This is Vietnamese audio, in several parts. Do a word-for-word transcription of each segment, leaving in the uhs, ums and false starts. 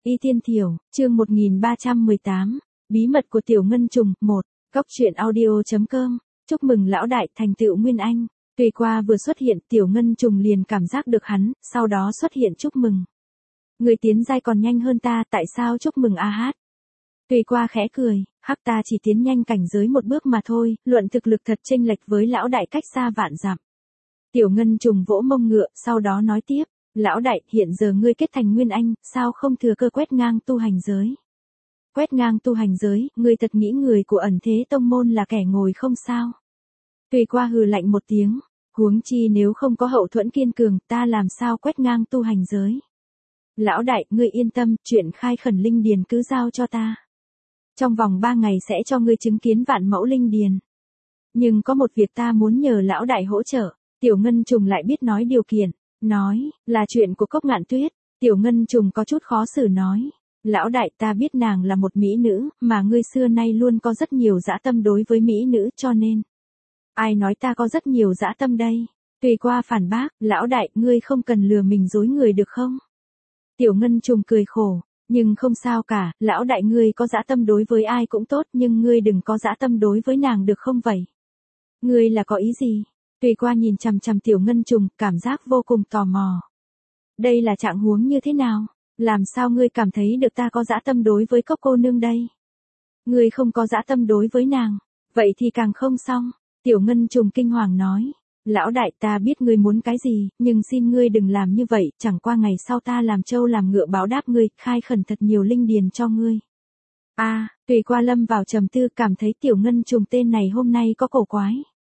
Y Tiên Thiểu, chương một nghìn ba trăm mười tám, Bí mật của Tiểu Ngân Trùng, một, Cóc truyện audio chấm com, chúc mừng lão đại thành tựu Nguyên Anh. Tùy qua vừa xuất hiện Tiểu Ngân Trùng liền cảm giác được hắn, sau đó xuất hiện chúc mừng. Người tiến giai còn nhanh hơn ta, tại sao chúc mừng a hát? Tùy qua khẽ cười, hắc ta chỉ tiến nhanh cảnh giới một bước mà thôi, luận thực lực thật chênh lệch với lão đại cách xa vạn dặm. Tiểu Ngân Trùng vỗ mông ngựa, sau đó nói tiếp, lão đại, hiện giờ ngươi kết thành Nguyên Anh, sao không thừa cơ quét ngang tu hành giới? Quét ngang tu hành giới, ngươi thật nghĩ người của ẩn thế tông môn là kẻ ngồi không sao? Tùy qua hừ lạnh một tiếng, huống chi nếu không có hậu thuẫn kiên cường, ta làm sao quét ngang tu hành giới? Lão đại, ngươi yên tâm, chuyện khai khẩn linh điền cứ giao cho ta. Trong vòng ba ngày sẽ cho ngươi chứng kiến vạn mẫu linh điền. Nhưng có một việc ta muốn nhờ lão đại hỗ trợ. Tiểu Ngân Trùng lại biết nói điều kiện, nói, là chuyện của Cốc Ngạn Tuyết. Tiểu Ngân Trùng có chút khó xử nói, lão đại, ta biết nàng là một mỹ nữ, mà ngươi xưa nay luôn có rất nhiều dã tâm đối với mỹ nữ, cho nên. Ai nói ta có rất nhiều dã tâm đây? Tùy qua phản bác, lão đại, ngươi không cần lừa mình dối người được không? Tiểu Ngân Trùng cười khổ, nhưng không sao cả, lão đại, ngươi có dã tâm đối với ai cũng tốt, nhưng ngươi đừng có dã tâm đối với nàng được không vậy? Ngươi là có ý gì? Tùy qua nhìn chằm chằm Tiểu Ngân Trùng, cảm giác vô cùng tò mò. Đây là trạng huống như thế nào? Làm sao ngươi cảm thấy được ta có dã tâm đối với Cốc cô nương đây? Ngươi không có dã tâm đối với nàng, vậy thì càng không xong. Tiểu Ngân Trùng kinh hoàng nói, lão đại, ta biết ngươi muốn cái gì, nhưng xin ngươi đừng làm như vậy, chẳng qua ngày sau ta làm trâu làm ngựa báo đáp ngươi, khai khẩn thật nhiều linh điền cho ngươi. A, à, Tùy qua lâm vào trầm tư, cảm thấy Tiểu Ngân Trùng tên này hôm nay có cổ quái.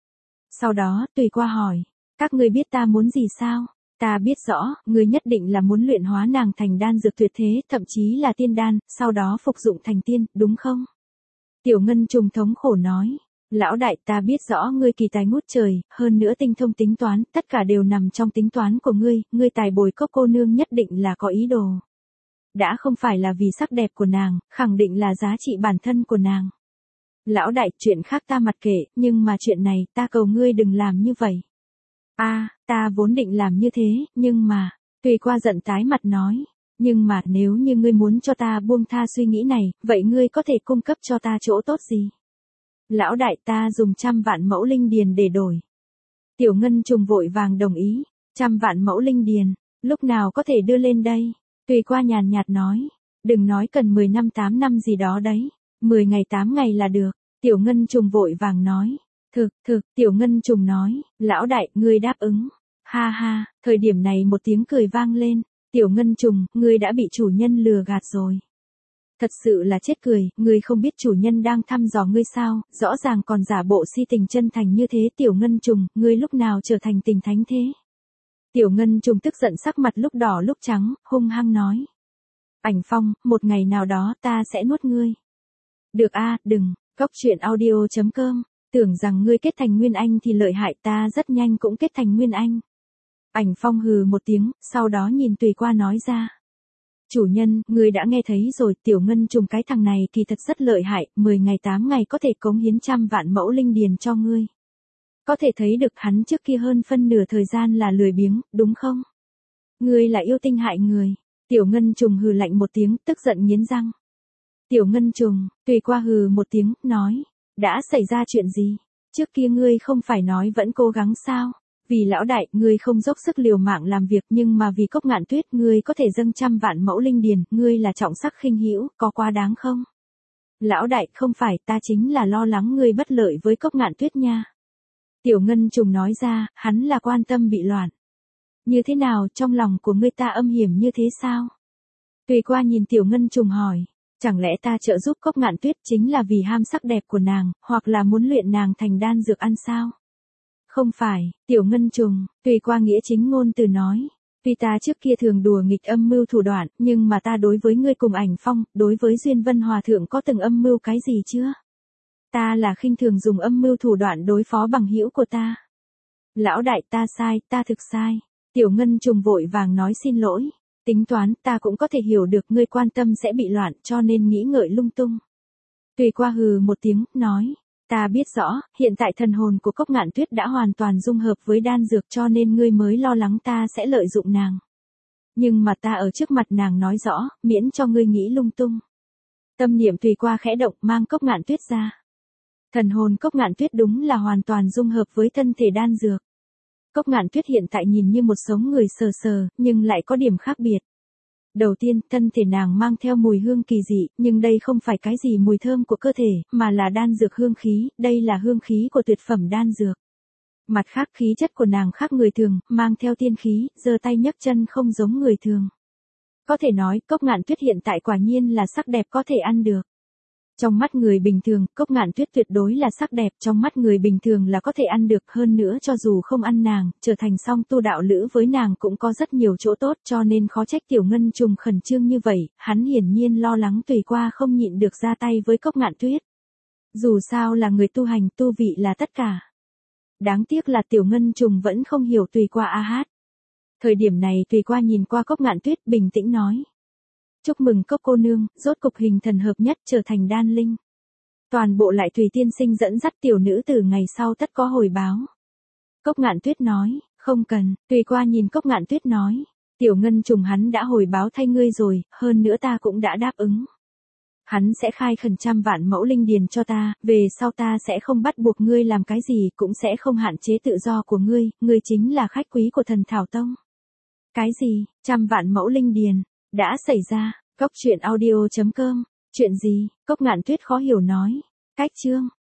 Sau đó, Tùy qua hỏi, các ngươi biết ta muốn gì sao? Ta biết rõ, ngươi nhất định là muốn luyện hóa nàng thành đan dược tuyệt thế, thậm chí là tiên đan, sau đó phục dụng thành tiên, đúng không? Tiểu Ngân Trùng thống khổ nói, lão đại, ta biết rõ ngươi kỳ tài ngút trời, hơn nữa tinh thông tính toán, tất cả đều nằm trong tính toán của ngươi, ngươi tài bồi Cốc cô nương nhất định là có ý đồ. Đã không phải là vì sắc đẹp của nàng, khẳng định là giá trị bản thân của nàng. Lão đại, chuyện khác ta mặc kệ, nhưng mà chuyện này, ta cầu ngươi đừng làm như vậy. A, à, ta vốn định làm như thế, nhưng mà, Tùy qua giận tái mặt nói, nhưng mà nếu như ngươi muốn cho ta buông tha suy nghĩ này, vậy ngươi có thể cung cấp cho ta chỗ tốt gì? Lão đại, ta dùng trăm vạn mẫu linh điền để đổi. Tiểu Ngân Trùng vội vàng đồng ý, trăm vạn mẫu linh điền, lúc nào có thể đưa lên đây? Tùy qua nhàn nhạt nói, đừng nói cần mười năm tám năm gì đó đấy, mười ngày tám ngày là được. Tiểu Ngân Trùng vội vàng nói, thực, thực, Tiểu Ngân Trùng nói, lão đại, ngươi đáp ứng. Ha ha, thời điểm này một tiếng cười vang lên, Tiểu Ngân Trùng, ngươi đã bị chủ nhân lừa gạt rồi. Thật sự là chết cười, ngươi không biết chủ nhân đang thăm dò ngươi sao, rõ ràng còn giả bộ si tình chân thành như thế. Tiểu Ngân Trùng, ngươi lúc nào trở thành tình thánh thế? Tiểu Ngân Trùng tức giận sắc mặt lúc đỏ lúc trắng, hung hăng nói. Ảnh Phong, một ngày nào đó ta sẽ nuốt ngươi. Được a, à, đừng. Cóc truyện audio chấm com, tưởng rằng ngươi kết thành Nguyên Anh thì lợi hại, ta rất nhanh cũng kết thành Nguyên Anh. Ảnh Phong hừ một tiếng, sau đó nhìn Tùy qua nói ra. Chủ nhân, ngươi đã nghe thấy rồi, Tiểu Ngân Trùng cái thằng này kỳ thật rất lợi hại, mười ngày tám ngày có thể cống hiến trăm vạn mẫu linh điền cho ngươi. Có thể thấy được hắn trước kia hơn phân nửa thời gian là lười biếng, đúng không? Ngươi là yêu tinh hại người. Tiểu Ngân Trùng hừ lạnh một tiếng, tức giận nghiến răng. Tiểu Ngân Trùng, Tùy qua hừ một tiếng, nói, đã xảy ra chuyện gì? Trước kia ngươi không phải nói vẫn cố gắng sao? Vì lão đại, ngươi không dốc sức liều mạng làm việc, nhưng mà vì Cốc Ngạn Tuyết, ngươi có thể dâng trăm vạn mẫu linh điền, ngươi là trọng sắc khinh hữu, có quá đáng không? Lão đại, không phải, ta chính là lo lắng ngươi bất lợi với Cốc Ngạn Tuyết nha. Tiểu Ngân Trùng nói ra, hắn là quan tâm bị loạn. Như thế nào, trong lòng của ngươi ta âm hiểm như thế sao? Tùy qua nhìn Tiểu Ngân Trùng hỏi. Chẳng lẽ ta trợ giúp Cốc Ngạn Tuyết chính là vì ham sắc đẹp của nàng, hoặc là muốn luyện nàng thành đan dược ăn sao? Không phải, Tiểu Ngân Trùng, Tùy qua nghĩa chính ngôn từ nói. Tuy ta trước kia thường đùa nghịch âm mưu thủ đoạn, nhưng mà ta đối với ngươi cùng Ảnh Phong, đối với Duyên Vân Hòa Thượng có từng âm mưu cái gì chưa? Ta là khinh thường dùng âm mưu thủ đoạn đối phó bằng hữu của ta. Lão đại, ta sai, ta thực sai. Tiểu Ngân Trùng vội vàng nói xin lỗi. Tính toán, ta cũng có thể hiểu được ngươi quan tâm sẽ bị loạn, cho nên nghĩ ngợi lung tung. Tùy qua hừ một tiếng, nói, ta biết rõ, hiện tại thần hồn của Cốc Ngạn Tuyết đã hoàn toàn dung hợp với đan dược, cho nên ngươi mới lo lắng ta sẽ lợi dụng nàng. Nhưng mà ta ở trước mặt nàng nói rõ, miễn cho ngươi nghĩ lung tung. Tâm niệm tùy qua khẽ động mang Cốc Ngạn Tuyết ra. Thần hồn Cốc Ngạn Tuyết đúng là hoàn toàn dung hợp với thân thể đan dược. Cốc Ngạn Tuyết hiện tại nhìn như một sống người sờ sờ, nhưng lại có điểm khác biệt. Đầu tiên, thân thể nàng mang theo mùi hương kỳ dị, nhưng đây không phải cái gì mùi thơm của cơ thể, mà là đan dược hương khí, đây là hương khí của tuyệt phẩm đan dược. Mặt khác khí chất của nàng khác người thường, mang theo tiên khí, giơ tay nhấc chân không giống người thường. Có thể nói, Cốc Ngạn Tuyết hiện tại quả nhiên là sắc đẹp có thể ăn được. Trong mắt người bình thường, Cốc Ngạn Tuyết tuyệt đối là sắc đẹp, trong mắt người bình thường là có thể ăn được, hơn nữa cho dù không ăn nàng, trở thành song tu đạo lữ với nàng cũng có rất nhiều chỗ tốt, cho nên khó trách Tiểu Ngân Trùng khẩn trương như vậy, hắn hiển nhiên lo lắng tùy qua không nhịn được ra tay với Cốc Ngạn Tuyết. Dù sao là người tu hành, tu vị là tất cả. Đáng tiếc là Tiểu Ngân Trùng vẫn không hiểu tùy qua a hát. Thời điểm này tùy qua nhìn qua Cốc Ngạn Tuyết bình tĩnh nói. Chúc mừng Cốc cô nương, rốt cục hình thần hợp nhất trở thành đan linh. Toàn bộ lại tùy tiên sinh dẫn dắt tiểu nữ từ ngày sau tất có hồi báo. Cốc Ngạn Tuyết nói, không cần, tùy qua nhìn Cốc Ngạn Tuyết nói. Tiểu Ngân Trùng hắn đã hồi báo thay ngươi rồi, hơn nữa ta cũng đã đáp ứng. Hắn sẽ khai khẩn trăm vạn mẫu linh điền cho ta, về sau ta sẽ không bắt buộc ngươi làm cái gì, cũng sẽ không hạn chế tự do của ngươi, ngươi chính là khách quý của Thần Thảo Tông. Cái gì, trăm vạn mẫu linh điền, đã xảy ra, Cốc truyện audio chấm com, chuyện gì, Cốc Ngạn Tuyết khó hiểu nói, cách chương.